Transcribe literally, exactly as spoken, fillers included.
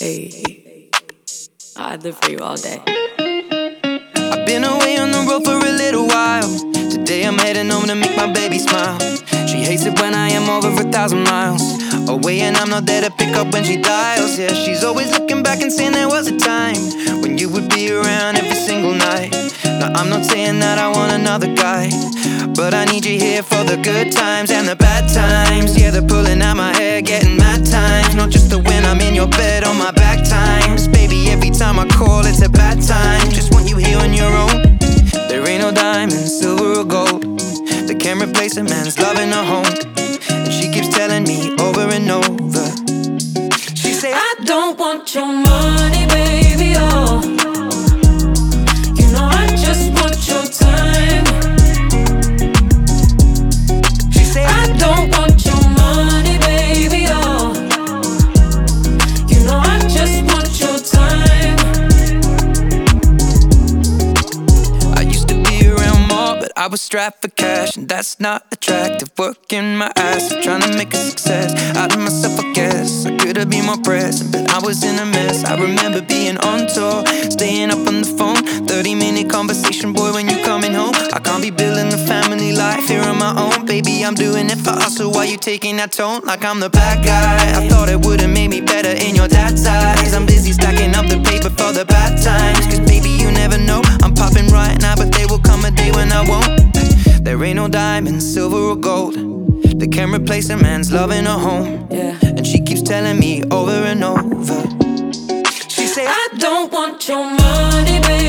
Hey, I'd live for you all day. I've been away on the road for a little while. Today I'm heading home to make my baby smile. She hates it when I am over a thousand miles away and I'm not there to pick up when she dials. Yeah, she's always looking back and saying there was a time when you would be around every single night. Now I'm not saying that I want another guy, but I need you here for the good times and the bad times. Yeah, they're pulling out my hair, getting mad times. Not just the when I'm in your bed on my back times. Baby, every time I call it's a bad time. Just want you here on your own. There ain't no diamond, silver or gold that can replace a man's love in a home. And she keeps telling me over and over. She say, I don't want your money, baby, oh. You know I just want your time. She say, I don't want your money, baby, oh. You know I just want your time. I used to be around more, but I was strapped for cash, and that's not attractive. Working my ass, trying to make a success out of myself, I guess. I could've been more present, but I was in a mess. I remember being on tour, staying up on the phone, thirty minute conversation, boy, when you coming home. I can't be building a family life here on my own. Baby, I'm doing it for us, so why you taking that tone like I'm the bad guy? I thought it would've made me better in your dad's eyes. I'm busy stacking up the paper for the bad times, cause baby, you never know, I'm popping right now, but there will come a day when I won't. There ain't no diamond, silver or gold that can replace a man's love in a home. Yeah. And she keeps telling me over and over. She say, I don't want your money, baby.